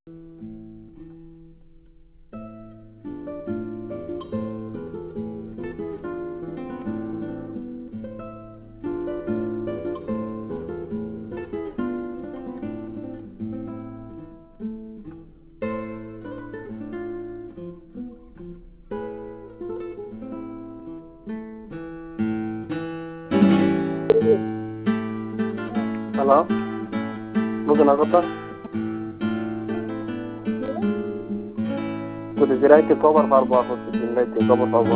Hello, বুঝো কথা বুঝেছি। রাইতে কবার পারবো? প্রতিদিন রাইতে কবার পাবো?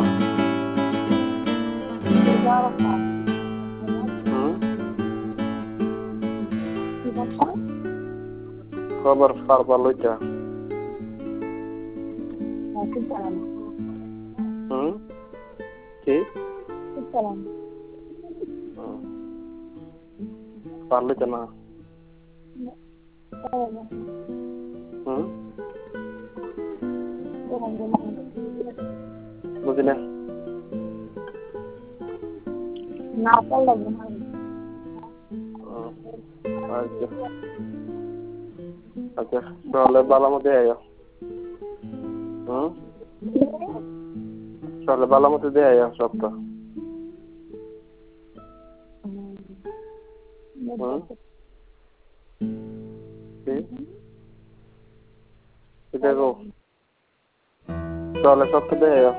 কবার পারবা লইটা? কি পারলে তো না। বুঝি না। আচ্ছা আচ্ছা, তাহলে ভালো মতো আইও। তাহলে ভালো মতো দিয়ে আইও সবটা। দেখো তাহলে সবটা দিয়ে আইও।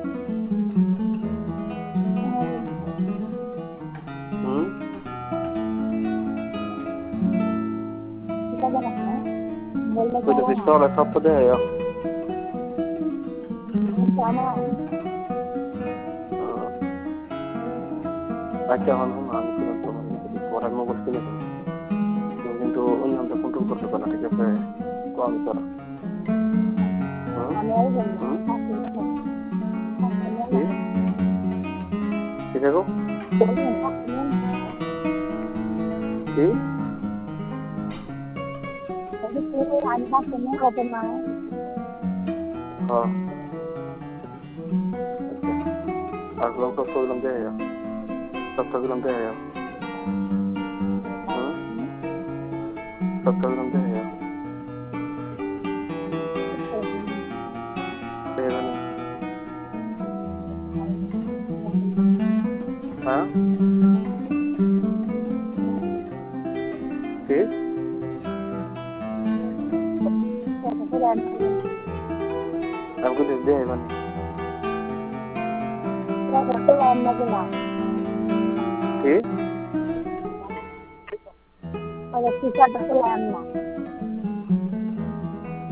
বুঝেছিস? তাহলে সবটা দিয়ে আইও। আচ্ছা, এখন আমি তোমার মোবাইল কিনে দেবো, কিন্তু অন্য কন্ট্রোল করতে পারো, ঠিক আছে? কম করো। কি দেখো কি আর সবটা দিলাম দিয়ে আইও। সবটা দিলাম দিয়ে আইও। সবটা দিলাম দিয়ে আইও। হ্যাঁ কি আমি কিছু দিয়ে আইবানি। কি